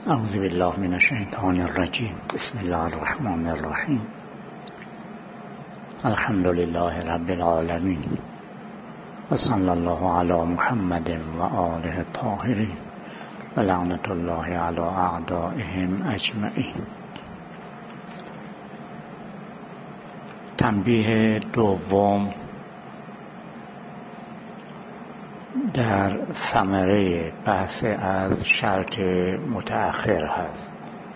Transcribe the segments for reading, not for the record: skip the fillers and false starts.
اعوذ بالله من الشیطان الرجیم. بسم الله الرحمن الرحیم. الحمد لله رب العالمین و صلی الله علی محمد و آله الطاهرین و لعنت الله علی اعدائهم اجمعین. تنبیه دوم در ثمره بحث از شرط متأخر هست.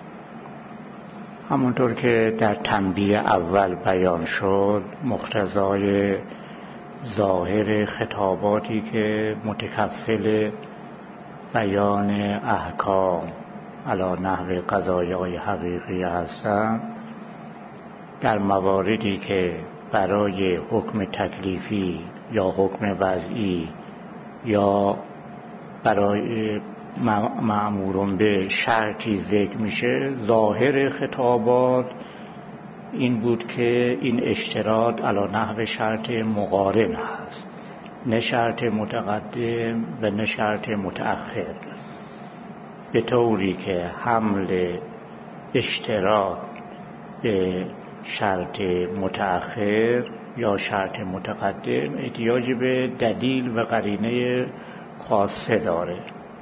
همونطور که در تنبیه اول بیان شد، مقتضای ظاهر خطاباتی که متکفل بیان احکام علی نحو قضایای حقیقی هستند، در مواردی که برای حکم تکلیفی یا حکم وضعی یا برای مأمورون به شرطی ذکر میشه، ظاهر خطابات این بود که این اشتراط علی نحو شرط مقارن هست، نه شرط متقدم و نه شرط متأخر، به طوری که حمل اشتراط به شرط متأخر یا شرط متقدم احتیاج به دلیل و قرینه خاصه داره.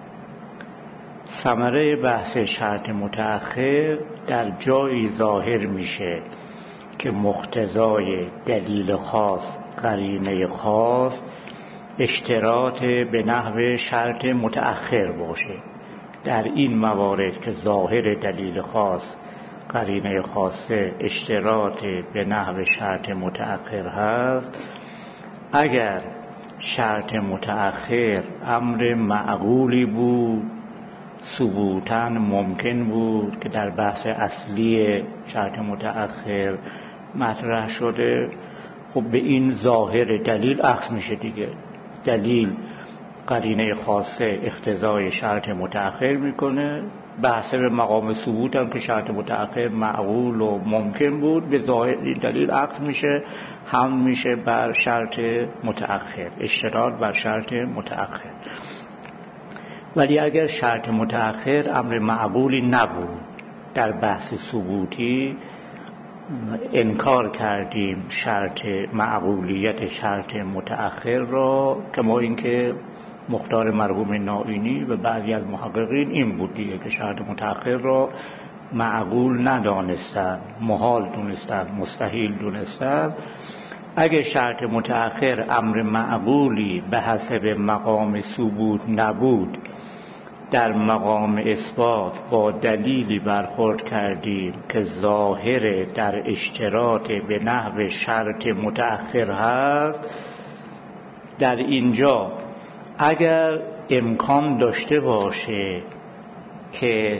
ثمره بحث شرط متأخر در جایی ظاهر میشه که مقتضای دلیل خاص، قرینه خاص، اشتراط به نحو شرط متأخر باشه. در این موارد که ظاهر دلیل خاص، قرینه خاصه، اشتراط به نحو شرط متأخر هست، اگر شرط متأخر امر معقولی بود، ثبوتاً ممکن بود که در بحث اصلی شرط متأخر مطرح شده، خب به این ظاهر دلیل اخذ میشه دیگه. دلیل قرینه خاصه اقتضای شرط متأخر میکنه، بحث به مقام ثبوت هم که شرط متأخر معقول و ممکن بود، به ظاهر این دلیل عقد میشه، حمل میشه بر شرط متأخر، اشتراط بر شرط متأخر. ولی اگر شرط متأخر امر معقولی نبود، در بحث ثبوتی انکار کردیم شرط معقولیت شرط متأخر را، کما اینکه مختار مرحوم نائینی و بعضی از محققین این بود دیگه که شرط متأخر را معقول ندانستند، محال دونستند، مستحیل دونستند. اگه شرط متأخر امر معقولی به حسب مقام ثبوت نبود، در مقام اثبات با دلیلی برخورد کردیم که ظاهر در اشتراط به نحو شرط متأخر هست، در اینجا اگر امکان داشته باشه که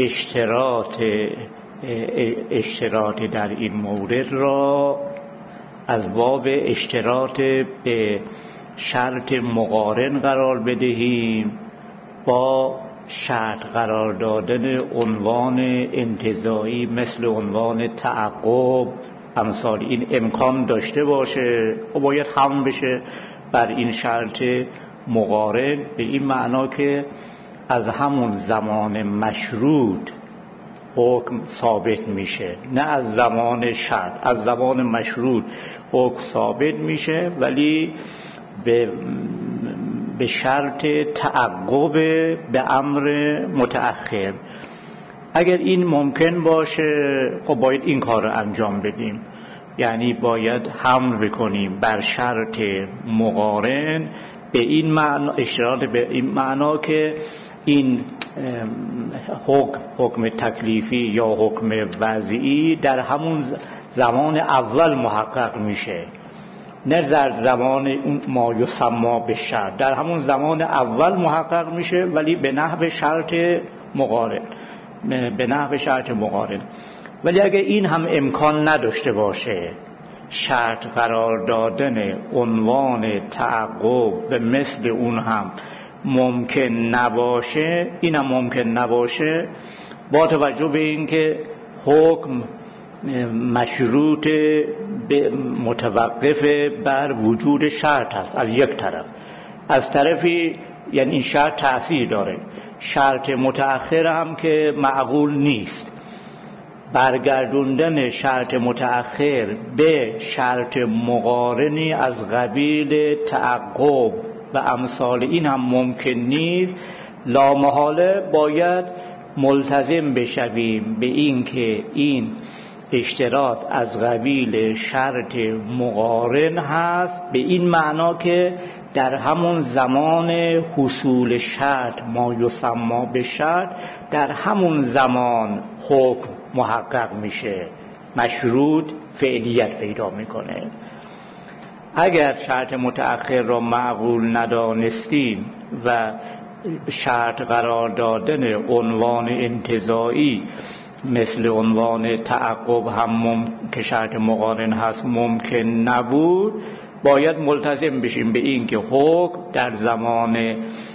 اشتراط در این مورد را از باب اشتراط به شرط مقارن قرار بدهیم، با شرط قرار دادن عنوان انتزاعی مثل عنوان تعقب، امثال این امکان داشته باشه، و باید حمل بشه بر این شرط مقارن، به این معنا که از همون زمان مشروط حکم ثابت میشه، نه از زمان شرط. از زمان مشروط حکم ثابت میشه، ولی به شرط تعقب به امر متأخر. اگر این ممکن باشه، خب باید این کار رو انجام بدیم، یعنی باید حمل بکنیم بر شرط مقارن، به این معنا، اشتراط به این معنا که این حکم تکلیفی یا حکم وضعی در همون زمان اول محقق میشه، نه در زمان ما یسمى به شرط، در همون زمان اول محقق میشه، ولی به نحو شرط مقارن، به نحو شرط مقارن. ولی اگه این هم امکان نداشته باشه، شرط قرار دادن عنوان تعقب به مثل اون هم ممکن نباشه، این هم ممکن نباشه، با توجه به این که حکم مشروط متوقف بر وجود شرط هست از یک طرف، از طرفی یعنی این شرط تأثیر داره، شرط متأخر هم که معقول نیست. برگردوندن شرط متأخر به شرط مقارنی از قبیل تعقب و امثال این هم ممکن نیست. لامحاله باید ملتزم بشویم به این که این اشتراط از قبیل شرط مقارن هست، به این معنا که در همون زمان حصول شرط، ما یسمى به شرط، در همون زمان حکم محقق میشه، مشروط فعلیت پیدا میکنه. اگر شرط متأخر را معقول ندانستیم و شرط قرار دادن عنوان انتزاعی مثل عنوان تعقب هم که شرط مقارن هست ممکن نبود، باید ملتزم بشیم به این که حکم در زمان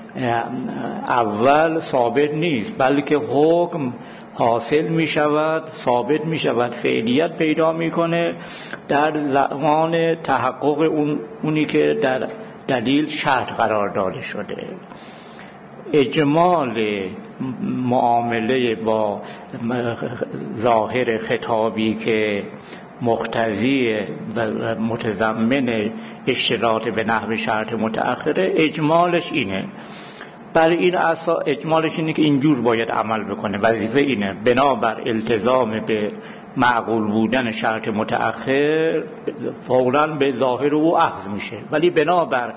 اول ثابت نیست، بلکه حکم حاصل می شود، ثابت می شود، فعلیت پیدا می کنه در زمان تحقق اونی که در دلیل شرط قرار داده شده. اجمال معامله با ظاهر خطابی که مقتضی و متضمن اشتراط به نحو شرط متأخره، اجمالش اینه. برای این اساس اجمالش اینه که اینجور باید عمل بکنه. وظیفه اینه بنابر التزام به معقول بودن شرط متأخر فوراً به ظاهر او اخذ میشه، ولی بنابر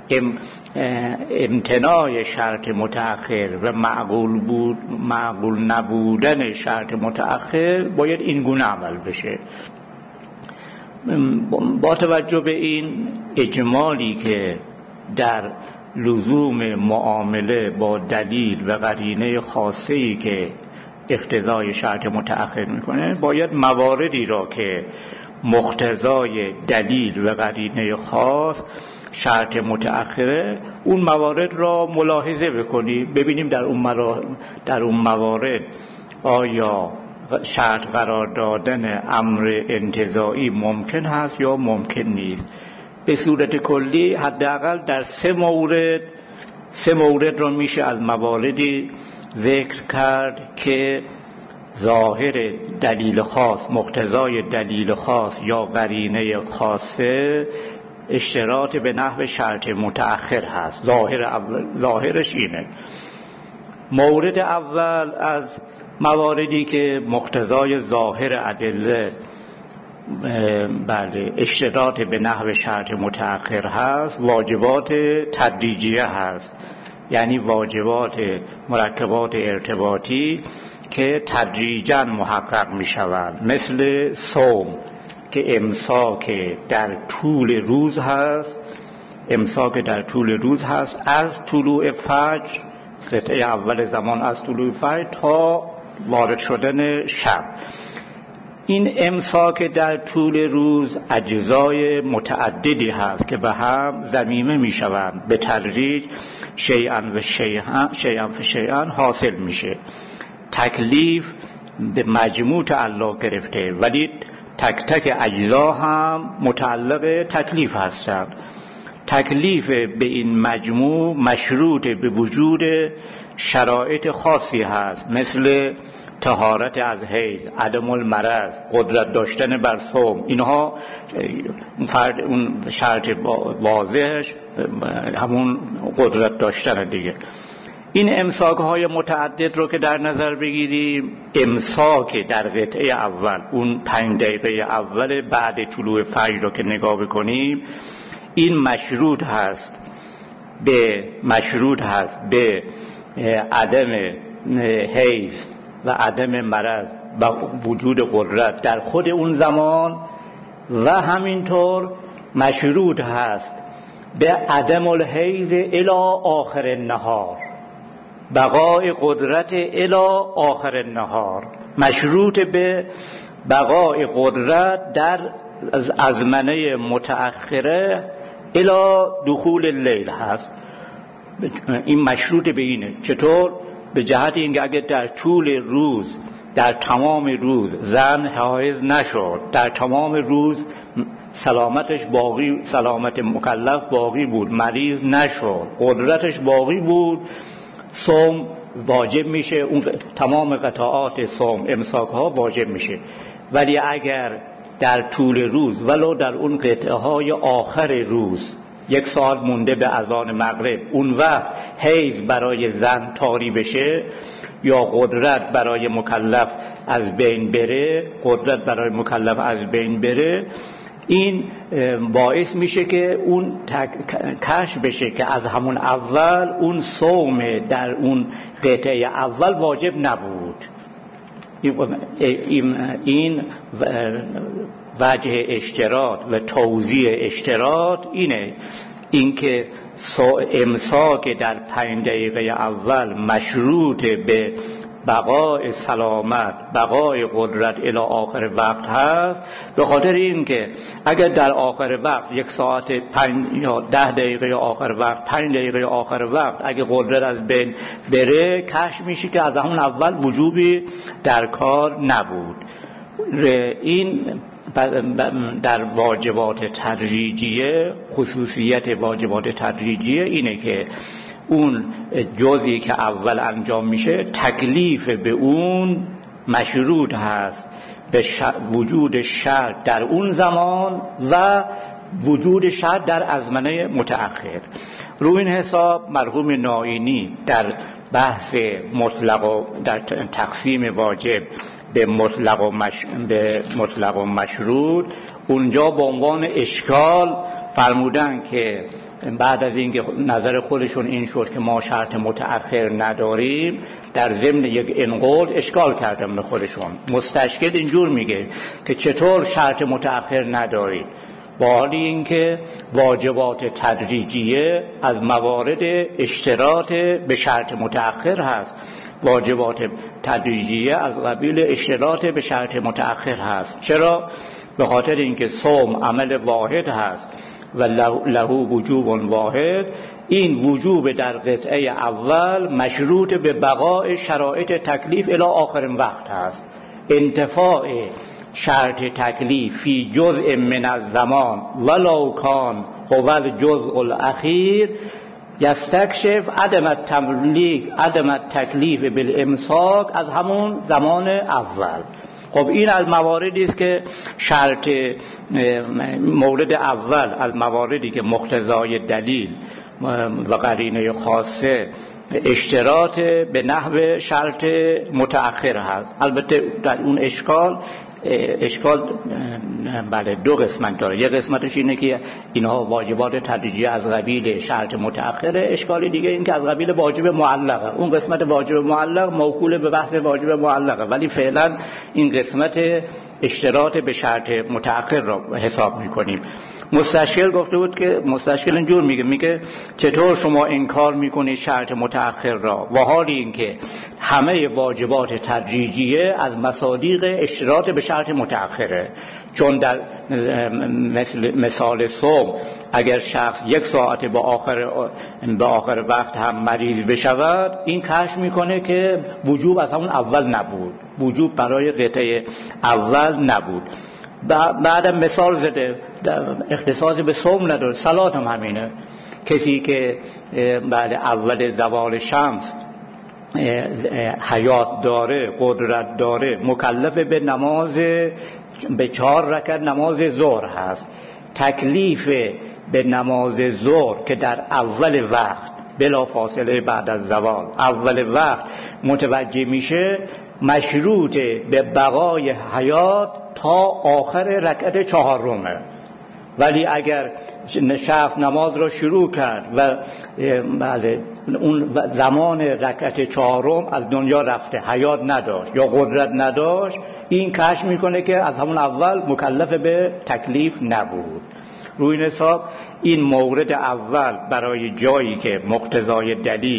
امتناع شرط متأخر و معقول نبودن شرط متأخر باید این گونه عمل بشه. با توجه به این اجمالی که در لزوم معامله با دلیل و قرینه خاصه‌ای که اقتضای شرط متأخر میکنه، باید مواردی را که مقتضای دلیل و قرینه خاص شرط متأخره، اون موارد را ملاحظه بکنیم، ببینیم در اون موارد آیا شرط قرار دادن امر انتزاعی ممکن هست یا ممکن نیست. به صورت کلی حداقل در سه مورد را میشه از مواردی ذکر کرد که ظاهر دلیل خاص، مقتضای دلیل خاص یا قرینه خاصه اشتراط به نحو شرط متأخر هست. ظاهرش اینه. مورد اول از مواردی که مقتضای ظاهر ادله بله اشتراط به نحو شرط متأخر هست، واجبات تدریجیه هست، یعنی واجبات مرکبات ارتباطی که تدریجاً محقق می شوند، مثل صوم که امساک در طول روز هست، از طلوع فجر، قطعه اول زمان از طلوع فجر تا وارد شدن شب. این امساک در طول روز اجزای متعددی هست که به هم ضمیمه می شوند، به تدریج شیئا فشیئا حاصل میشه. تکلیف به مجموع تعلق گرفته، ولی تک تک اجزا هم متعلق تکلیف هستند. تکلیف به این مجموع مشروط به وجود شرایط خاصی هست، مثل طهارت از حیض، عدم المرض، قدرت داشتن بر صوم. اینها اون شرط واضحش همون قدرت داشتن دیگه. این امساک های متعدد رو که در نظر بگیریم، امساک در قطعه اول، اون 5 دقیقه اول بعد طلوع فجر رو که نگاه بکنیم، این مشروط هست به عدم حیض و عدم مرض و وجود قدرت در خود اون زمان، و همینطور مشروط هست به عدم الحیض الی آخر النهار، بقای قدرت الی آخر النهار، مشروط به بقای قدرت در ازمنه متأخره الی دخول اللیل هست. این مشروط به اینه. چطور؟ به جهت اینکه اگر در طول روز، در تمام روز زن حائض نشد، در تمام روز سلامتش باقی، سلامت مکلف باقی بود، مریض نشد، قدرتش باقی بود، صوم واجب میشه، اون تمام قطعات صوم امساک ها واجب میشه. ولی اگر در طول روز ولو در اون قطعه های آخر روز 1 ساعت مونده به اذان مغرب اون وقت حیض برای زن طاری بشه یا قدرت برای مکلف از بین بره، این باعث میشه که اون کشف بشه که از همون اول اون صوم در اون قطعه اول واجب نبود. این وجه اشتراط و توضیح اشتراط اینکه امساک در 5 دقیقه اول مشروط به بقای سلامت، بقای قدرت الی آخر وقت هست، به خاطر اینکه اگر در آخر وقت 1 ساعت 5 یا 10 دقیقه آخر وقت، 5 دقیقه آخر وقت اگر قدرت از بین بره، کشف میشه که از همون اول وجوبی در کار نبود. این در واجبات تدریجیه، خصوصیت واجبات تدریجیه اینه که اون جزئی که اول انجام میشه تکلیف به اون مشروط هست به وجود شرط در اون زمان و وجود شرط در ازمنه متأخر. رو این حساب مرحوم نائینی در بحث مطلق و در تقسیم واجب به مطلق و مشروط اونجا به عنوان اشکال فرمودن که بعد از اینکه نظر خودشون این شد که ما شرط متأخر نداریم، در ضمن یک انقول اشکال کردن به خودشون. مستشکل اینجور میگه که چطور شرط متأخر ندارید، با حالی اینکه واجبات تدریجیه از موارد اشتراط به شرط متأخر هست. واجبات تدریجیه از قبیل اشتراط به شرط متأخر هست. چرا؟ به خاطر اینکه صوم عمل واحد هست و له وجوب واحد. این وجوب در قطعه اول مشروط به بقای شرایط تکلیف الی آخر وقت هست. انتفاع شرط تکلیف فی جزء من الزمان ولو کان هو الجزء الاخیر یستکشف عدم التکلیف بالامساک از همون زمان اول. خب این از مواردی است که شرط مورد اول از مواردی که مقتضای دلیل و قرینه خاصه اشتراط به نحو شرط متأخر هست. البته در اون اشکال بله 2 قسمت داره. یک قسمتش اینه که اینها واجبات تدریجی از قبیل شرط متأخره، اشکال دیگه این که از قبیل واجب معلقه. اون قسمت واجب معلق موکول به بحث واجب معلقه، ولی فعلا این قسمت اشتراط به شرط متأخر را حساب میکنیم. مستشکل گفته بود که مستشکل اینجور میگه چطور شما انکار میکنید شرط متأخر را، و حالی اینکه همه واجبات تدریجیه از مصادیق اشتراط به شرط متأخره. چون در مثال صوم اگر شخص 1 ساعت به آخر وقت هم مریض بشود، این کشف میکنه که وجوب از همون اول نبود، وجوب برای قطعه اول نبود. بعدم مثال زده اختصاصی به صوم نداره، صلات هم همینه. کسی که بعد اول زوال شمس حیات داره، قدرت داره، مکلف به 4 رکعت نماز ظهر هست. تکلیف به نماز ظهر که در اول وقت بلا فاصله بعد از زوال اول وقت متوجه میشه، مشروط به بقای حیات تا آخر رکعت 4. ولی اگر شخص نماز را شروع کرد و اون زمان رکعت 4 از دنیا رفته، حیات نداشت یا قدرت نداشت، این کشف میکنه که از همون اول مکلف به تکلیف نبود. روی این حساب این مورد اول برای جایی که مقتضای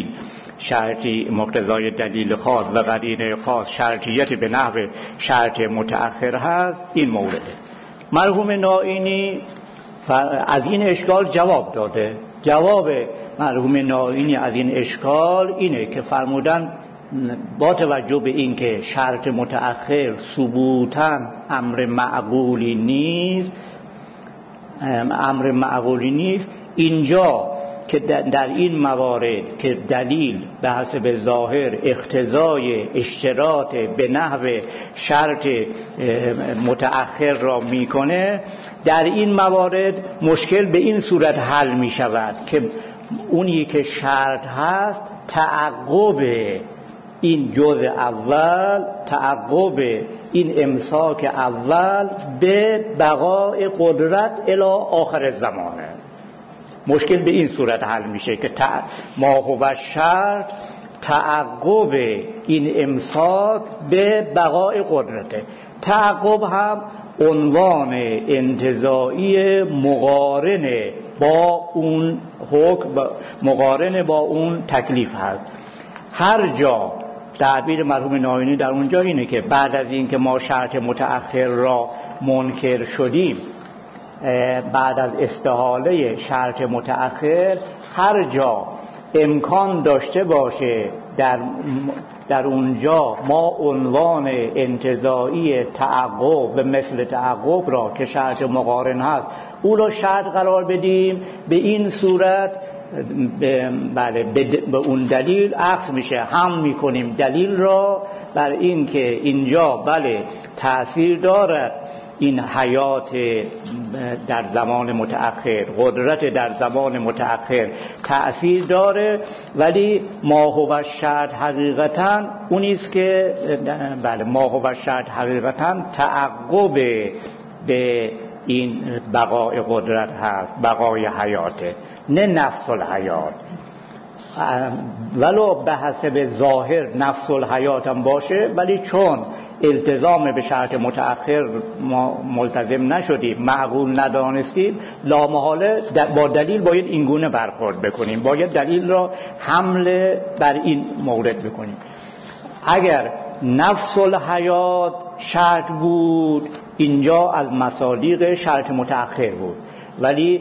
دلیل خاص و قرینه خاص شرطیت به نحو شرط متأخر هست، این مورده. مرحوم نائینی از این اشکال جواب داده. جواب مرحوم نائینی از این اشکال اینه که فرمودن با توجه به این که شرط متأخر ثبوتاً امر معقولی نیست، اینجا که در این موارد که دلیل به حسب ظاهر اقتضای اشتراط به نحو شرط متأخر را میکنه، در این موارد مشکل به این صورت حل می شود که اونی که شرط هست تعقب این جزء اول، تعقب این امساک اول به بقای قدرت الی آخر زمانه. مشکل به این صورت حل میشه که ما هو شرط تعقب این امساک به بقای قدرته. تعقب هم عنوان انتزاعی مقارن با اون حکم، مقارن با اون تکلیف هست. هر جا تعبیر مرحوم ناینی در اونجا اینه که بعد از این که ما شرط متأخر را منکر شدیم، بعد از استحاله شرط متأخر، هر جا امکان داشته باشه در اونجا ما عنوان انتزاعی تعقب مثل تعقب را که شرط مقارن هست او را شرط قرار بدیم، به این صورت به اون دلیل عکس میشه. هم میکنیم دلیل را بر این که اینجا تأثیر دارد این حیات در زمان متأخر، قدرت در زمان متأخر تأثیر داره، ولی ما هو شرط حقیقتاً اونیست که ما هو شرط حقیقتاً تعقب به این بقای قدرت هست، بقای حیاته، نه نفس الحیات. ولو به حسب ظاهر نفس الحیات هم باشه، ولی چون التزام به شرط متأخر ما ملتزم نشدیم، معقول ندانستیم، لامحاله با دلیل باید اینگونه برخورد بکنیم، باید دلیل را حمل بر این مورد بکنیم. اگر نفس الحیات شرط بود، اینجا از مصادیق شرط متأخر بود، ولی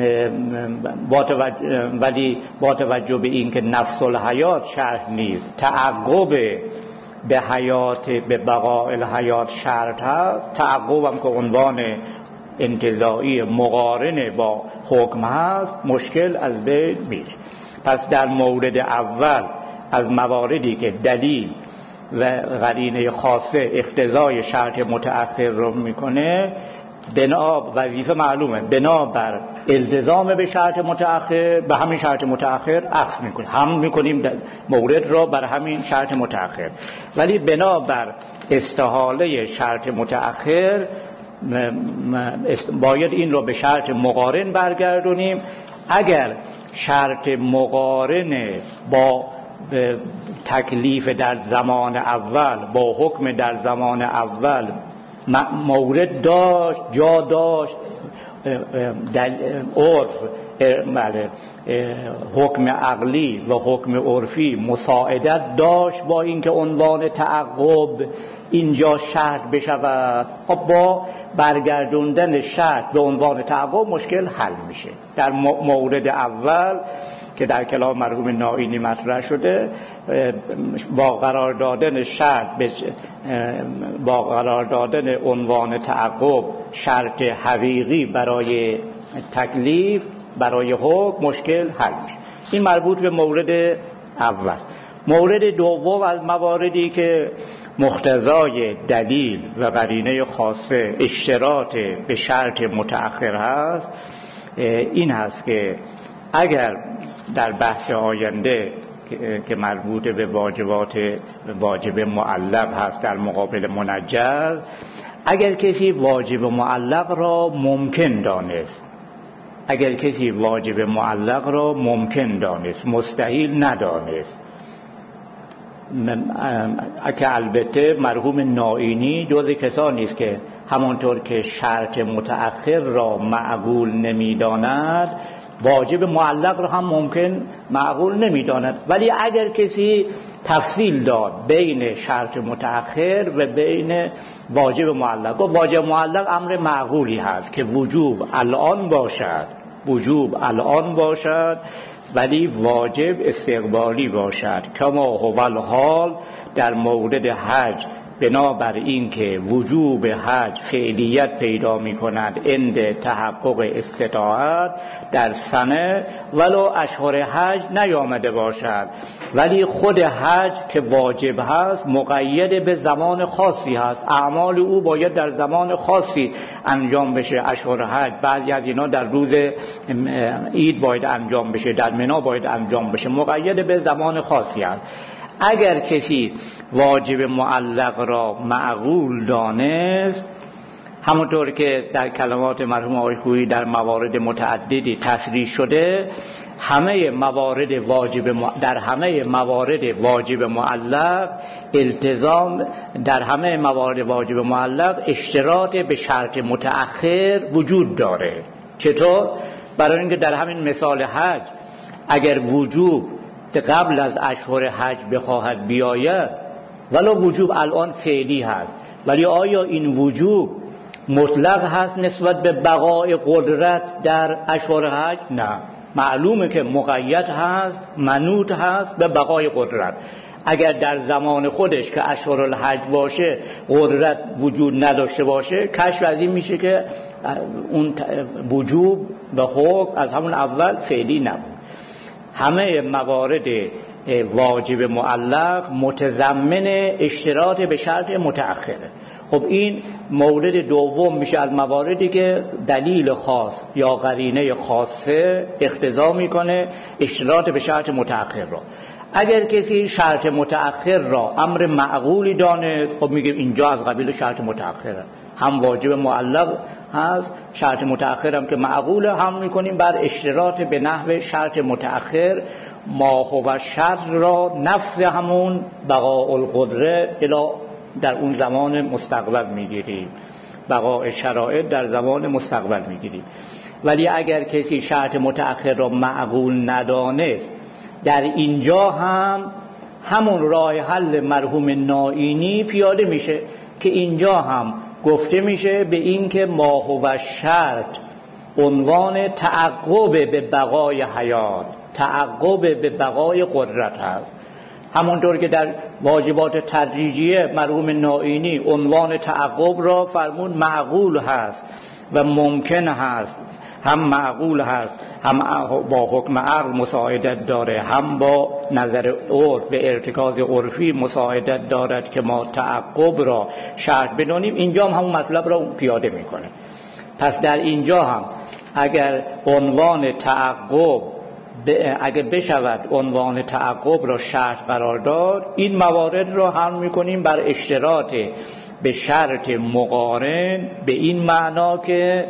با توجه به این که نفس الحیات شرط نیست، تعقب به حیات، به بقاء الحیات شرط هست، تعقب هم که عنوان انتزاعی مقارن با حکم هست، مشکل از بین میره. پس در مورد اول از مواردی که دلیل و قرینه خاصه اقتضای شرط متأخر رو میکنه، وظیفه معلومه، بنابر التزام به شرط متأخر به همین شرط متأخر عکس میکنیم، هم میکنیم مورد را بر همین شرط متأخر، ولی بنابر استحاله شرط متأخر باید این را به شرط مقارن برگردونیم. اگر شرط مقارن با تکلیف در زمان اول، با حکم در زمان اول مورد داشت، جا داشت، عرف حکم عقلی و حکم عرفی مساعدت داشت با اینکه عنوان تعقب اینجا شرط بشود، خب با برگردوندن شرط به عنوان تعقب مشکل حل میشه. در مورد اول که در کلام مرحوم ناینی مطرح شده، با قرار دادن شرط با قرار دادن عنوان تعقب شرط حقیقی برای تکلیف، برای حکم، مشکل حل میشه. این مربوط به مورد اول. مورد دوم از مواردی که مقتضای دلیل و قرینه خاصه اشتراط به شرط متأخر هست، این هست که اگر در بحث آینده که مربوط به واجب معلق هست در مقابل منجز، اگر کسی واجب معلق را ممکن دانست، اگر کسی واجب معلق را ممکن دانست، مستحیل ندانست، که البته مرحوم ناینی جز کسانی است که همانطور که شرط متأخر را معقول نمی‌داند، واجب معلق را هم ممکن معقول نمی‌داند. ولی اگر کسی تفصیل داد بین شرط متأخر و بین واجب معلق، و واجب معلق امر معقولی هست که وجوب الان باشد ولی واجب استقبالی باشد، کما هو الحال در مورد حج بنابر این که وجوب حج فعلیت پیدا می کند عند تحقق استطاعت در سنه ولو اشهر حج نیامده باشد، ولی خود حج که واجب هست مقید به زمان خاصی هست، اعمال او باید در زمان خاصی انجام بشه. اشهر حج بعضی از اینا در روز عید باید انجام بشه، در منی باید انجام بشه، مقید به زمان خاصی هست. اگر کسی واجب معلق را معقول دانست، همونطور که در کلمات مرحوم آقای خویی در موارد متعددی تصریح شده، در همه موارد واجب معلق التزام، در همه موارد واجب معلق اشتراط به شرط متأخر وجود داره. چطور؟ برای اینکه در همین مثال حج اگر وجوب قبل از اشهر حج بخواهد بیاید، ولو وجوب الان فعلی هست، ولی آیا این وجوب مطلق هست نسبت به بقای قدرت در اشهر حج؟ نه، معلومه که مقید هست، منوط هست به بقای قدرت. اگر در زمان خودش که اشهر الحج باشه قدرت وجود نداشته باشه، کشف از این میشه که اون وجوب به حکم از همون اول فعلی نبود. همه موارد واجب معلق متضمن اشتراط به شرط متأخره. خب این مورد دوم میشه از مواردی که دلیل خاص یا قرینه خاصه اقتضا میکنه اشتراط به شرط متأخر را. اگر کسی شرط متأخر را امر معقولی دانه، خب میگه اینجا از قبیل شرط متأخره، هم واجب معلق هست، شرط متأخر هم که معقوله، هم میکنیم بر اشتراط به نحو شرط متأخر. ما هو شرط را نفس همون بقاء القدره الی در اون زمان مستقبل میگیریم، بقاء شرایط در زمان مستقبل میگیریم. ولی اگر کسی شرط متأخر را معقول ندانست، در اینجا هم همون راه حل مرحوم نائینی پیاده میشه که اینجا هم گفته میشه به این که ما هو شرط عنوان تعقب به بقای حیات، تعقب به بقای قدرت هست. همونطور که در واجبات تدریجیه مرحوم نائینی عنوان تعقب را فرمون معقول هست و ممکن هست، هم معقول هست، هم با حکم عقل مساعدت داره، هم با نظر عرف به ارتکاز عرفی مساعدت دارد که ما تعقب را شرط بدانیم. اینجا هم همون مطلب را پیاده میکنه. پس در اینجا هم اگر عنوان تعقب اگر بشود عنوان تعقب را شرط قرار داد، این موارد را حل میکنیم بر اشتراط به شرط مقارن، به این معنا که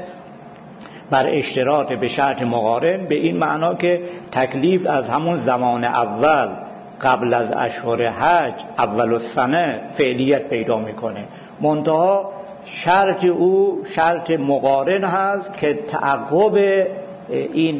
بر اشتراط به شرط مقارن به این معنا که تکلیف از همون زمان اول قبل از اشهر حج اول السنه فعلیت پیدا میکنه، منتها شرط او شرط مقارن هست که تعقب این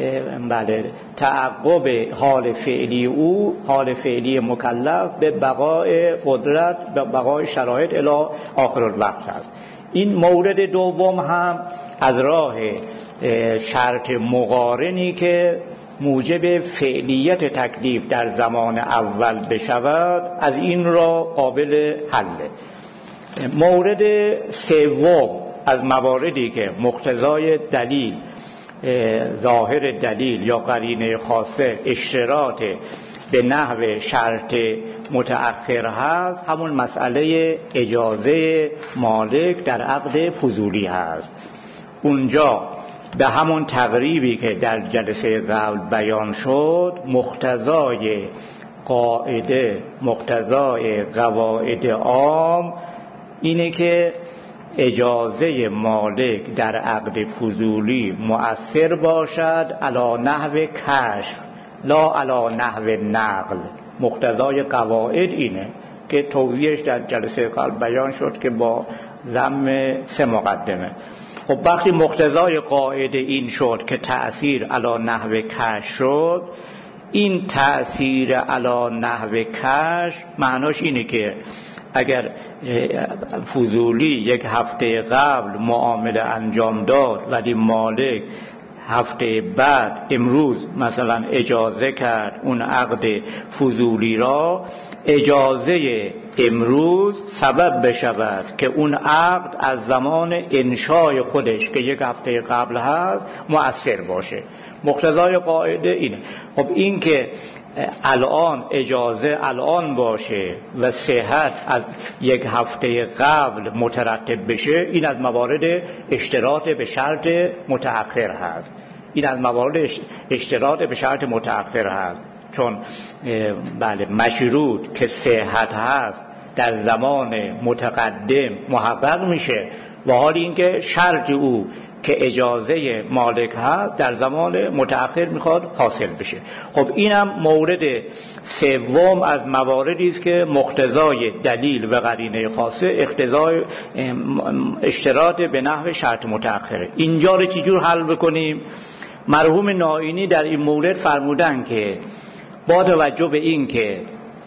تعقب حال فعلی او، حال فعلی مکلف به بقای قدرت، به بقای شرایط الی آخر الوقت هست. این مورد دوم هم از راه شرط مقارنی که موجب فعلیت تکلیف در زمان اول بشود، از این را قابل حله. مورد سوم از مواردی که مقتضای دلیل، ظاهر دلیل یا قرینه خاصه اشتراط به نحو شرط متأخر هست، همون مسئله اجازه مالک در عقد فضولی هست. اونجا به همون تقریبی که در جلسه قبل بیان شد، مقتضای قواعد عام اینه که اجازه مالک در عقد فضولی مؤثر باشد علی نحو کشف لا علی نحو نقل. مقتضای قواعد اینه که توضیحش در جلسه قبل بیان شد که با ضم 3 مقدمه. خب وقتی مقتضای قاعده این شد که تأثیر علی نحو کشف شد، این تأثیر علی نحو کشف معناش اینه که اگر فضولی 1 هفته قبل معامله انجام داد ولی مالک هفته بعد امروز مثلا اجازه کرد اون عقد فضولی را، اجازه امروز سبب بشود که اون عقد از زمان انشای خودش که یک هفته قبل هست مؤثر باشه. مقتضای قاعده اینه. خب این که الان اجازه الان باشه و صحت از یک هفته قبل مترتب بشه، این از موارد اشتراط به شرط متأخر هست. این از موارد اشتراط به شرط متأخر هست، چون بله مشروط که صحت هست در زمان متقدم محقق میشه، و حال اینکه شرط او که اجازه مالک هست در زمان متأخر میخواد حاصل بشه. خب اینم مورد سوم از مواردی است که مقتضای دلیل و قرینه خاصه اقتضای اشتراط به نحو شرط متأخره. اینجا رو چجور حل بکنیم؟ مرحوم نائینی در این مورد فرمودن که با توجه به این که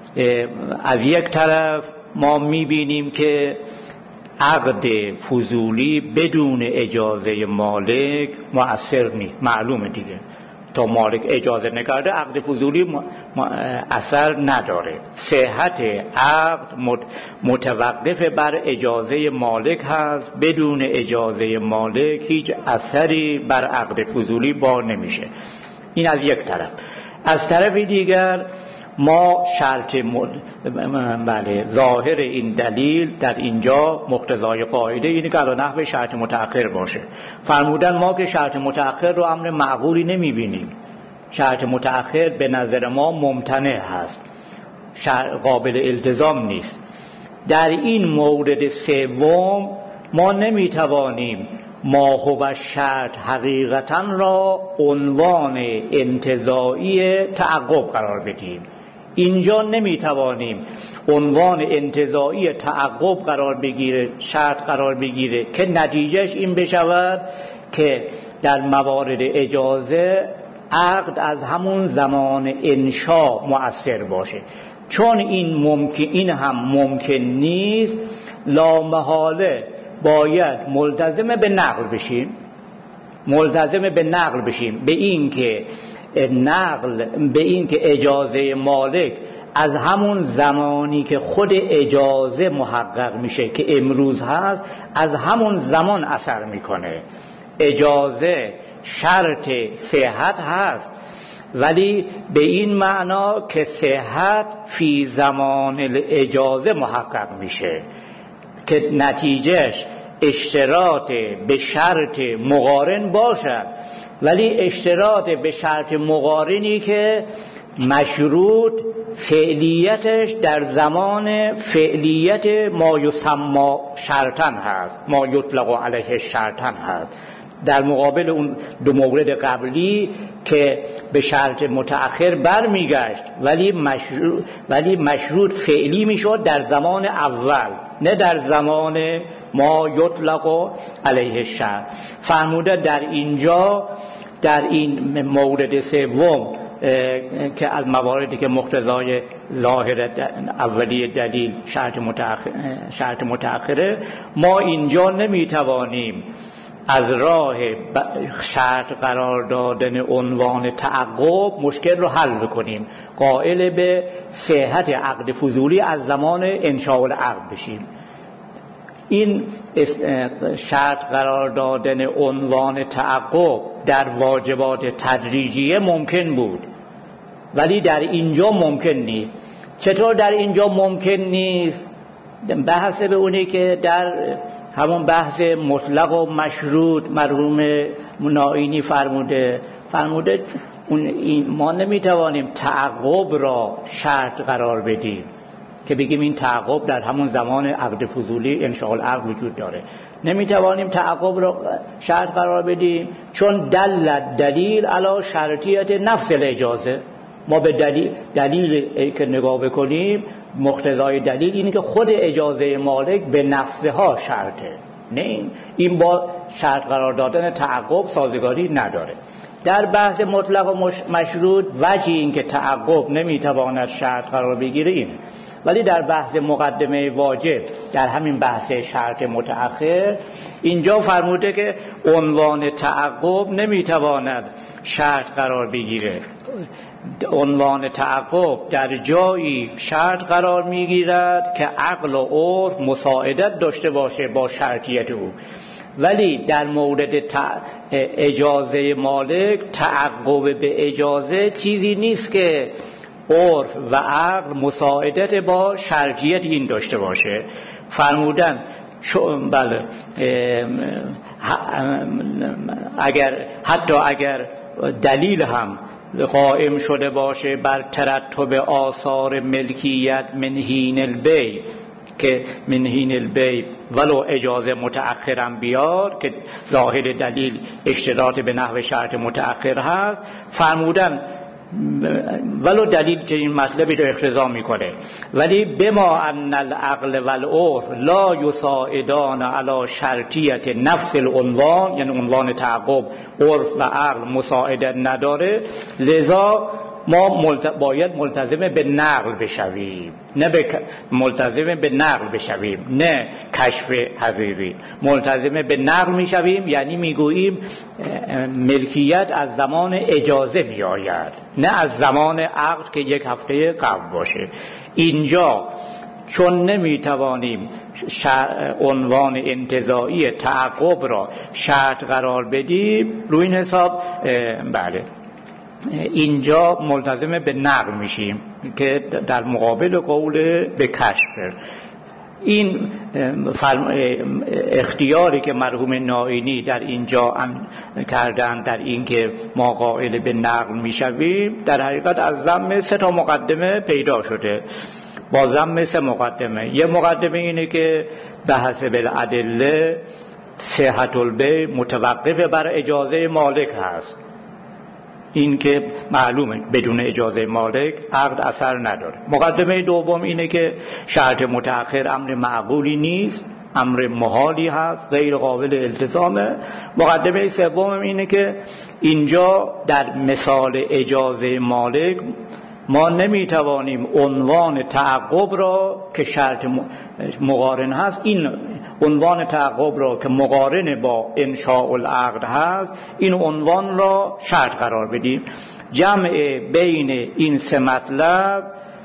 از یک طرف ما میبینیم که عقد فضولی بدون اجازه مالک مؤثر نیست، معلومه دیگه، تا مالک اجازه نکرده عقد فضولی اثر نداره. صحت عقد متوقف بر اجازه مالک هست، بدون اجازه مالک هیچ اثری بر عقد فضولی بار نمیشه. این از یک طرف. از طرف دیگر ما شرط بله ظاهر این دلیل در اینجا مقتضای قاعده اینه که علی نحو شرط متأخر باشه. فرمودن ما که شرط متأخر رو امر معقولی نمیبینیم، شرط متأخر به نظر ما ممتنع هست، قابل التزام نیست. در این مورد سوم ما نمیتوانیم ما هو شرط حقیقتا را عنوان انتزاعی تعقب قرار بدیم. اینجا نمیتوانیم عنوان انتزاعی تعقب قرار بگیره، شرط قرار بگیره که نتیجهش این بشود که در موارد اجازه عقد از همون زمان انشا مؤثر باشه. چون این هم ممکن نیست، لامحاله باید ملتزم به نقل بشیم، به این که اجازه مالک از همون زمانی که خود اجازه محقق میشه که امروز هست، از همون زمان اثر میکنه. اجازه شرط صحت هست، ولی به این معنا که صحت فی زمان الاجازه محقق میشه که نتیجهش اشتراط به شرط مقارن باشد، ولی اشتراط به شرط مقارنی که مشروط فعلیتش در زمان فعلیت ما یسمى شرطا هست، ما یطلق علیه شرطا هست، در مقابل اون دو مورد قبلی که به شرط متأخر برمیگشت ولی مشروط فعلی میشد در زمان اول، نه در زمان ما یطلق علیه شرط. فرموده در اینجا در این مورد سوم که از مواردی که مقتضای ظاهر اولی دلیل شرط متأخره، ما اینجا نمیتوانیم از راه شرط قرار دادن عنوان تعقب مشکل رو حل بکنیم، قائل به صحت عقد فضولی از زمان انشاء العقد بشیم. این شرط قرار دادن عنوان تعقب در واجبات تدریجیه ممکن بود، ولی در اینجا ممکن نیست. چطور در اینجا ممکن نیست؟ بحث به اونی که در همون بحث مطلق و مشروط مرحوم نائینی فرموده ما نمیتوانیم تعقب را شرط قرار بدیم که بگیم این تعقب در همون زمان عقد فضولی انشاء العقد وجود داره. نمیتوانیم تعقب را شرط قرار بدیم چون دلیل علی شرطیت نفس الاجازه. ما به دلیل که نگاه بکنیم، مقتضای دلیل اینه که خود اجازه مالک به نفسها شرطه، نه این با شرط قرار دادن تعقب سازگاری نداره. در بحث مطلق و مشروط وجه این که تعقب نمیتواند شرط قرار بگیره اینه. ولی در بحث مقدمه واجب، در همین بحث شرط متأخر، اینجا فرموده که عنوان تعقب نمیتواند شرط قرار بگیره. عنوان تعقب در جایی شرط قرار میگیرد که عقل و عرف مساعدت داشته باشه با شرطیت او، ولی در مورد اجازه مالک تعقب به اجازه چیزی نیست که عرف و عقل مساعدت با شرطیت این داشته باشه. فرمودن بله حتی اگر دلیل هم قائم شده باشه بر ترتب آثار ملکیت من حین البیع، که من حین البیع ولو اجازه متأخرم بیار که ظاهر دلیل اشتراط به نحو شرط متأخر هست، فرمودن ولو دلیل که این مطلبی رو اقتضا میکنه، ولی بما ان العقل والعرف لا یساعدان علی شرطیت نفس العنوان، یعنی عنوان تعقب عرف و عقل مساعدت نداره، لذا ما باید ملتزم به نقل بشویم، نه ملتزم به نقل بشویم، نه کشف حقیقی. ملتزم به نقل میشویم یعنی میگوییم ملکیت از زمان اجازه میآید، نه از زمان عقد که یک هفته قبل باشه. اینجا چون نمیتوانیم عنوان انتزاعی تعقب را شرط قرار بدیم، روی این حساب بله اینجا ملتزم به نقل میشیم که در مقابل قول به کشف. این اختیاری که مرحوم نائینی در اینجا کردن در این که ما قائل به نقل میشویم، در حقیقت از ضمن 3 مقدمه پیدا شده. با ضمن 3 مقدمه، یه مقدمه اینه که به حسب الادله صحت البیع متوقف بر اجازه مالک هست، این که معلومه بدون اجازه مالک عقد اثر نداره. مقدمه دوم اینه که شرط متأخر امر معقولی نیست، امر محالی هست، غیر قابل التزامه. مقدمه سوم اینه که اینجا در مثال اجازه مالک ما نمیتوانیم عنوان تعقب را که شرط مقارن هست، این عنوان تعقب را که مقارن با انشاء العقد هست، این عنوان را شرط قرار بدیم. جمع بین این 3 مطلب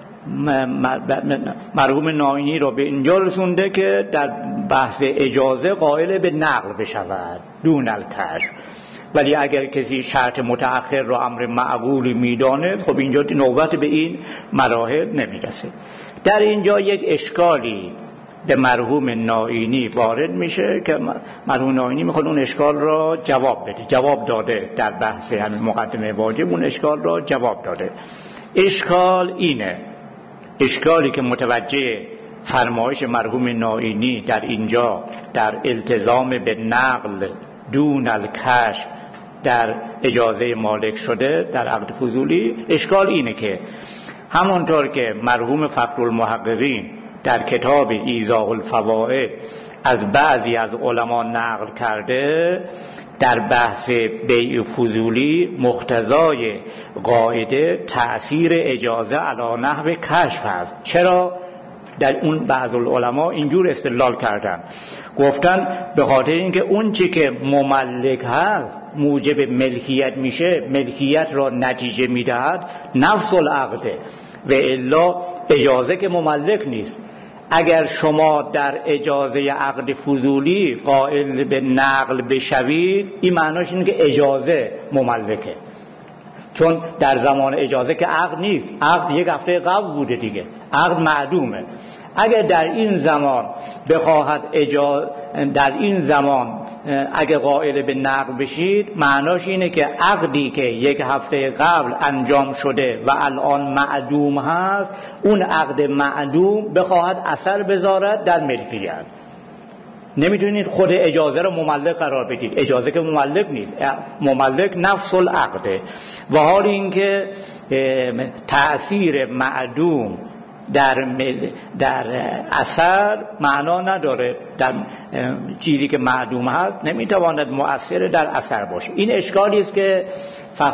مرحوم نائینی را به اینجا رسونده که در بحث اجازه قائل به نقل بشود دون الکشف. ولی اگر کسی شرط متأخر را امر معقولی میداند، خب اینجا نوبت به این مراحل نمیرسه. در اینجا یک اشکالی به مرحوم نائینی وارد میشه که مرحوم نائینی میخواد اون اشکال را جواب بده. جواب داده در بحث همین مقدمه واجب، اون اشکال را جواب داده. اشکال اینه، اشکالی که متوجه فرمایش مرحوم نائینی در اینجا در التزام به نقل دون الکشف در اجازه مالک شده در عقد فضولی، اشکال اینه که همونطور که مرحوم فخرالمحققین در کتاب ایضاح الفوائد از بعضی از علما نقل کرده، در بحث بیع فضولی مقتضای قاعده تأثیر اجازه علی نحو کشف هست. چرا؟ در اون بعض العلماء اینجور استدلال کردن، گفتن به خاطر اینکه اون چی که مملک هست موجب ملکیت میشه، ملکیت را نتیجه میدهد نفس العقده، و الا اجازه که مملک نیست. اگر شما در اجازه عقد فضولی قائل به نقل بشوید، این معناش اینه که اجازه مملکه، چون در زمان اجازه که عقد نیست، عقد یک هفته قبل بوده دیگه، عقد معدومه. اگر در این زمان بخواهد در این زمان اگر قائل به نقل بشید، معناش اینه که عقدی که یک هفته قبل انجام شده و الان معدوم هست، اون عقد معدوم بخواهد اثر بذارد در ملکیت. نمیتونید خود اجازه رو مملک قرار بدید، اجازه که مملک نیست، مملک نفس العقده. و حال اینکه تأثیر معدوم در اثر معنا نداره، در چیزی که معدوم هست نمیتواند مؤثر در اثر باشه. این اشکالی است که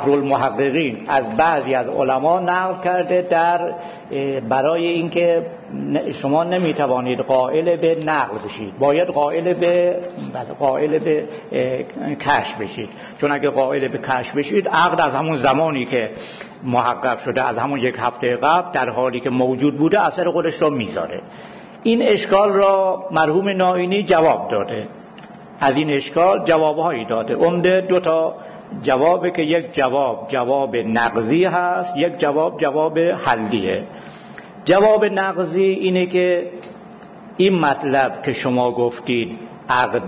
فخرالمحققین از بعضی از علما نقل کرده برای اینکه شما نمیتوانید قائل به نقل بشید، باید قائل به کشف بشید. چون اگه قائل به کشف بشید، عقد از همون زمانی که محقق شده، از همون 1 هفته قبل، در حالی که موجود بوده اثر خودش را میذاره. این اشکال را مرحوم نائینی جواب داده، از این اشکال جوابهایی داده. عمده 2 تا جوابه که یک جواب نقضی هست، یک جواب حلیه. جواب نقضی اینه که این مطلب که شما گفتید عقد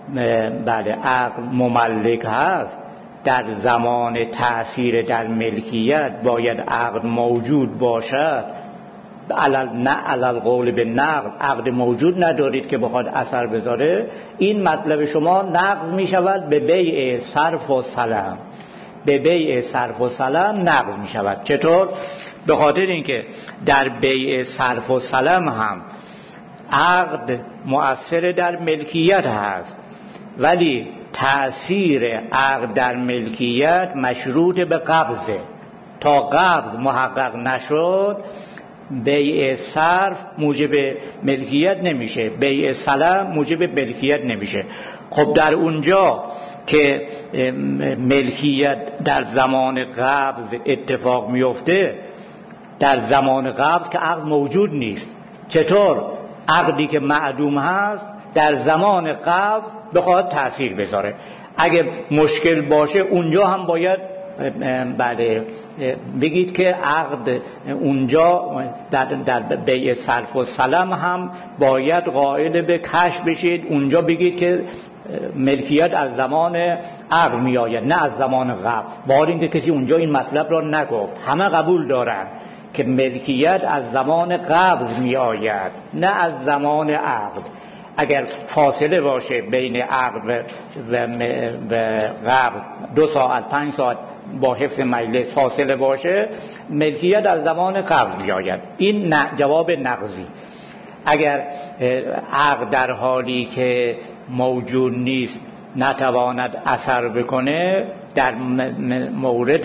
مملک هست، در زمان تأثیر در ملکیت باید عقد موجود باشد. نه علل قول به نقض، عقد موجود ندارید که بخواد اثر بذاره. این مطلب شما نقض می شود به بیع صرف و سلم، به بیع صرف و سلم نقض می شود. چطور؟ به خاطر اینکه در بیع صرف و سلم هم عقد مؤثر در ملکیت هست، ولی تأثیر عقد در ملکیت مشروط به قبضه. تا قبض محقق نشد بیع صرف موجب ملکیت نمیشه، بیع سلم موجب ملکیت نمیشه. خب در اونجا که ملکیت در زمان قبض اتفاق میفته، در زمان قبض که عقد موجود نیست، چطور عقدی که معدوم هست در زمان قبض بخواد تأثیر بذاره؟ اگه مشکل باشه اونجا هم باید بگید که عقد اونجا در بیع صرف و سلم هم باید قائل به کشف بشید. اونجا بگید که ملکیت از زمان عقد می آید، نه از زمان قبض. بار اینکه کسی اونجا این مطلب را نگفت، همه قبول دارن که ملکیت از زمان قبض می آید، نه از زمان عقد. اگر فاصله باشه بین عقد و قبض 2 ساعت 5 ساعت با حفظ مجلس فاصله باشه، ملکیت از زمان قبض بیاید. این جواب نقضی. اگر عقد در حالی که موجود نیست نتواند اثر بکنه، در مورد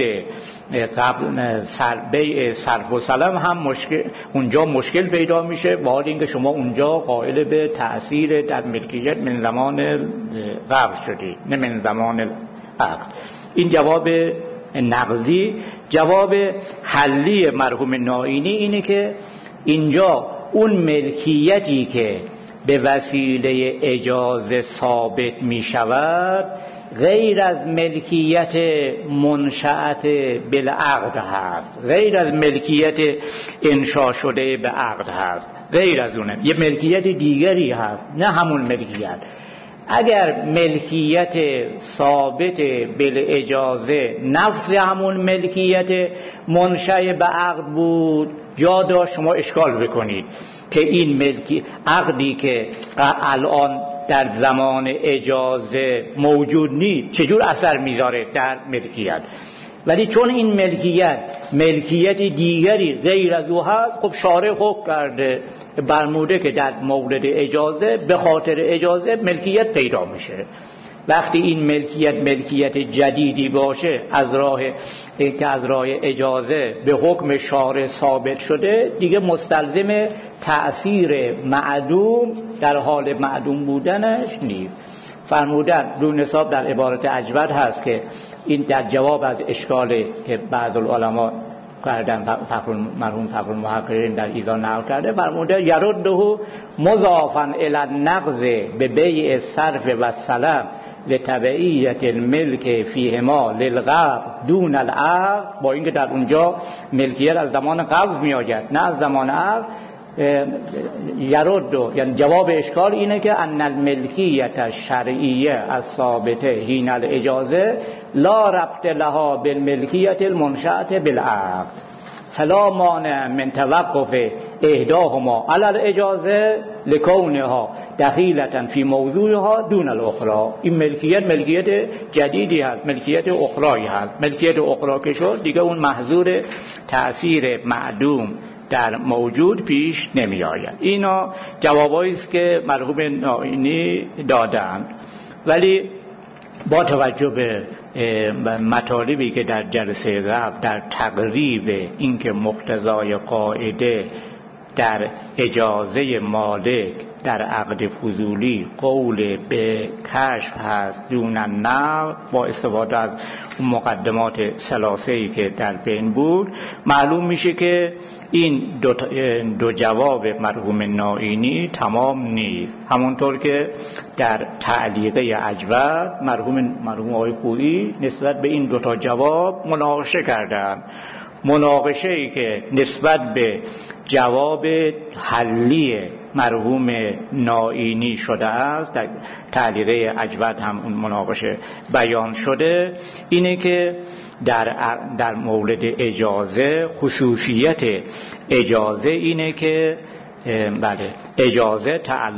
بیع صرف و سلم هم اونجا مشکل پیدا میشه، با حال اینکه شما اونجا قائل به تأثیر در ملکیت من زمان قبض شدید، نه من زمان عقد. این جواب نقضی. جواب حلی مرحوم نائینی اینه که اینجا اون ملکیتی که به وسیله اجازه ثابت می شود غیر از ملکیت منشأت بالعقد هست، غیر از ملکیت انشا شده به عقد هست، غیر از اونه یه ملکیت دیگری هست، نه همون ملکیت. اگر ملکیت ثابت بالاجازه نفس همون ملکیت منشأ به عقد بود، جا داشت شما اشکال بکنید که این عقدی که الان در زمان اجازه موجود نیست چجور اثر میذاره در ملکیت. ولی چون این ملکیت دیگری غیر از او هست، خب شارع حکم کرده برموده که در مورد اجازه به خاطر اجازه ملکیت پیدا میشه. وقتی این ملکیت جدیدی باشه از راه اجازه به حکم شارع ثابت شده، دیگه مستلزم تأثیر معدوم در حال معدوم بودنش نیست. فرمودن رو نصاب در عبارت اجود هست که این در جواب از اشکالی که بعض العلماء کردن، مرحوم فخر المحققین در ایزان نقل کرده، فرموده یرده مضافا الی النقض به بیع صرف و سلم لتبعیت الملک فیهما للقبض دون العقد، با اینکه در اونجا ملکیت از زمان قبض می آید نه از زمان عقد. یرد، یعنی جواب اشکال اینه که ان الملکیت الشرعیه الثابته حین الاجازه لا ربط لها بالملکیت المنشأة بالعقد فلا مانع من توقف احداهما علی الاجازه لکونها دخیلة فی موضوعها دون الاخرى. این ملکیت جدیدی هست، ملکیت اخرایی هست. ملکیت اخرا که شد دیگه اون محظور تأثیر معدوم در موجود پیش نمی آید. اینا جوابایی است که مرحوم نائینی دادند. ولی با توجه به مطالبی که در جلسه قبل در تقریب اینکه مقتضای قاعده در اجازه مالک در عقد فضولی قول به کشف هست دون النقل، با استفاده از مقدمات ثلاثه‌ای که در بین بود، معلوم میشه که این دو جواب مرحوم نائینی تمام نیست. همونطور که در تعلیقه اجود مرحوم آقای خویی نسبت به این دوتا جواب مناقشه کردن. مناقشه ای که نسبت به جواب حلی مرحوم نائینی شده است، در تعلیقه اجود هم اون مناقشه بیان شده، اینه که در مورد اجازه خصوصیت اجازه اینه که بله اجازه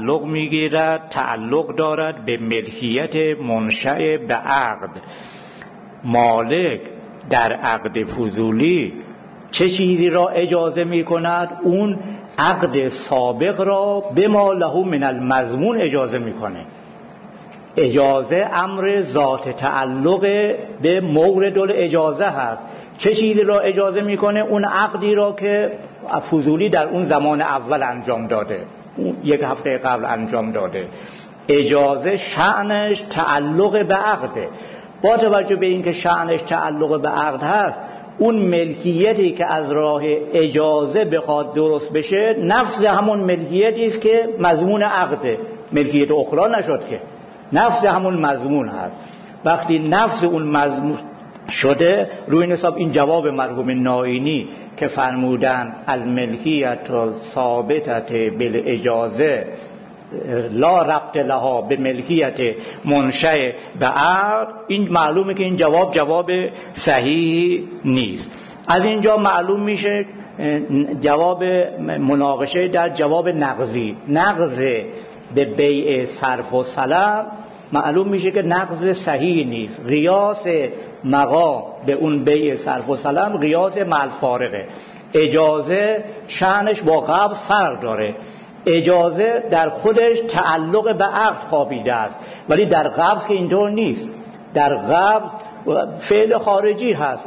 تعلق دارد به ملکیت منشأ به عقد. مالک در عقد فضولی چه چیزی را اجازه می کند؟ اون عقد سابق را به ما له من المضمون اجازه می کنه. اجازه امر ذات تعلق به مورد الاجازه هست. چه چیزی را اجازه میکنه؟ اون عقدی را که فضولی در اون زمان اول انجام داده، اون یک هفته قبل انجام داده. اجازه شأنش تعلق به عقده. با توجه به اینکه شأنش تعلق به عقد هست، اون ملکیتی که از راه اجازه بخواد درست بشه نفس همون ملکیتی است که مضمون عقده، ملکیت اخرى نشد که، نفس همون مضمون هست. وقتی نفس اون مضمون شده، روی حساب این جواب مرحوم نائینی که فرمودن الملکیت ثابتة بالاجازه لا ربط لها به ملکیت منشأ به عقد، این معلومه که این جواب صحیح نیست. از اینجا معلوم میشه جواب مناقشه در جواب نقضی، نقض به بیع صرف و سلم، معلوم میشه که نقض صحیح نیست. قیاس مقام به اون بیع صرف و سلم قیاس مع الفارقه. اجازه شأنش با قبض فرق داره. اجازه در خودش تعلق به عقد خوابیده است، ولی در قبض که اینطور نیست. در قبض فعل خارجی هست،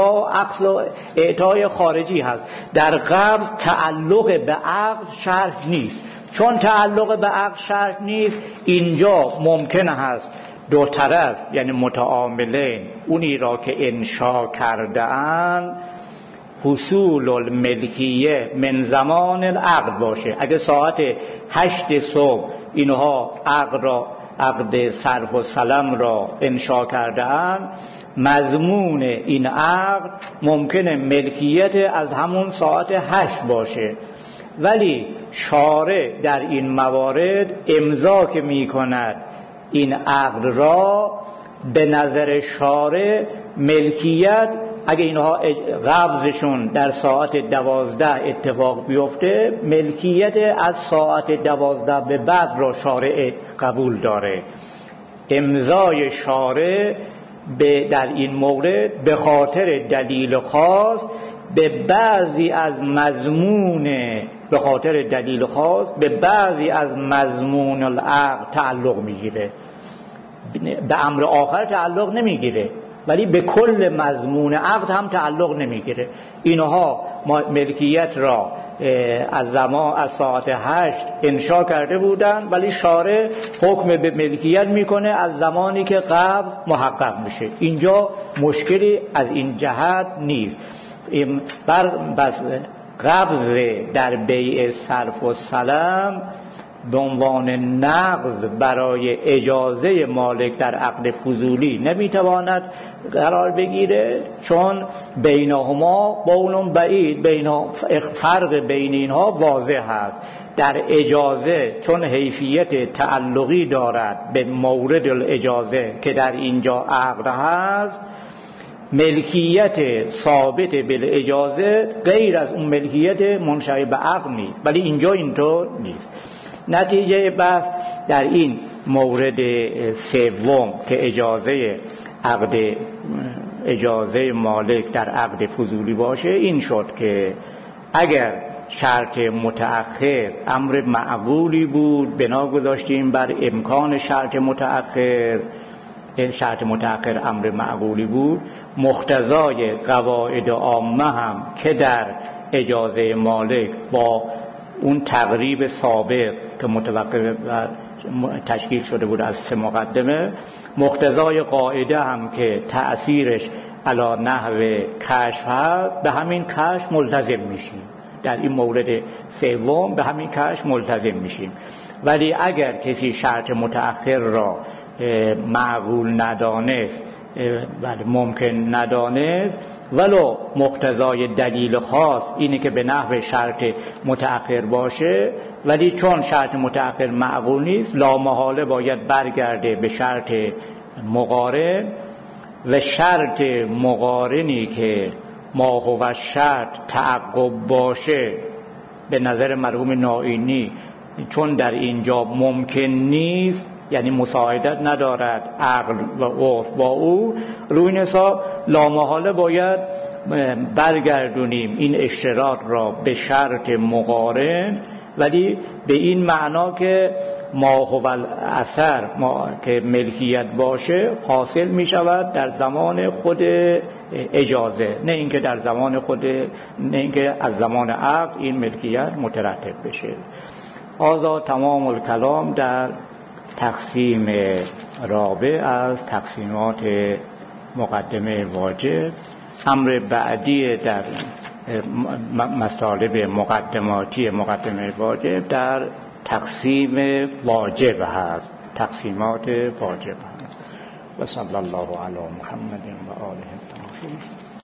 اعطای خارجی هست. در قبض تعلق به عقد شرط نیست. چون تعلق به عقد شرط نیست، اینجا ممکن هست دو طرف یعنی متعاملین اونی را که انشا کرده اند حصول الملکیه من زمان العقد باشه. اگه ساعت 8 صبح اینها عقد صرف و سلم را انشا کرده اند، مضمون این عقد ممکنه ملکیت از همون ساعت 8 باشه، ولی شارع در این موارد امضا که می کند این عقد را، به نظر شارع ملکیت اگه اینها قبضشون در ساعت 12 اتفاق بیفته، ملکیت از ساعت 12 به بعد را شارع قبول داره. امضای شارع در این مورد به خاطر دلیل خاص به بعضی از مضمون العقد تعلق میگیره، به امر آخر تعلق نمیگیره، ولی به کل مضمون عقد هم تعلق نمیگیره. اینها ملکیت را از ساعت 8 انشا کرده بودن، ولی شارع حکم به ملکیت میکنه از زمانی که قبض محقق میشه. اینجا مشکلی از این جهت نیست. بس قبض در بیع صرف و سلم به عنوان نقض برای اجازه مالک در عقد فضولی نمیتواند قرار بگیره، چون بینهما بون بعید، فرق بین اینها واضح است. در اجازه چون حیثیت تعلقی دارد به مورد الاجازه که در اینجا عقد هست، ملکیت ثابت بالاجازه غیر از اون ملکیت منشأ به عقد نیست، ولی اینجا اینطور نیست. نتیجه بحث در این مورد سوم که اجازه مالک در عقد فضولی باشه، این شد که اگر شرط متأخر امر معقولی بود، بنا گذاشتیم بر امکان شرط متأخر، این شرط متأخر امر معقولی بود، مقتضای قواعد عامه هم که در اجازه مالک با اون تقریب سابق که متوقف و تشکیل شده بود از 3 مقدمه، مقتضای قاعده هم که تأثیرش علی نحو کشف هست، به همین کشف ملتزم میشیم. در این مورد سوم به همین کشف ملتزم میشیم. ولی اگر کسی شرط متأخر را معقول ندانست، ولی ممکن ندانست، ولو مقتضای دلیل خاص اینه که به نحو شرط متأخر باشه، ولی چون شرط متأخر معقول نیست، لامحاله باید برگرده به شرط مقارن، و شرط مقارنی که ما هو شرط تعقب باشه به نظر مرحوم نائینی، چون در اینجا ممکن نیست، یعنی مساعدت ندارد عقل و عرف با او، روی این حساب لامحاله باید برگردونیم این اشتراط را به شرط مقارن، ولی به این معنا که ما هو الاثر که ملکیت باشه حاصل می شود در زمان خود اجازه، نه اینکه در زمان خود، نه اینکه از زمان عقد این ملکیت مترتب بشه. آزا تمام الکلام در تقسیم رابع از تقسیمات مقدمه واجب. امر بعدی در مطالب مقدماتی مقدمه واجب در تقسیم واجب هست، تقسیمات واجب هست. و صلی الله علی محمد و آله الطاهرین.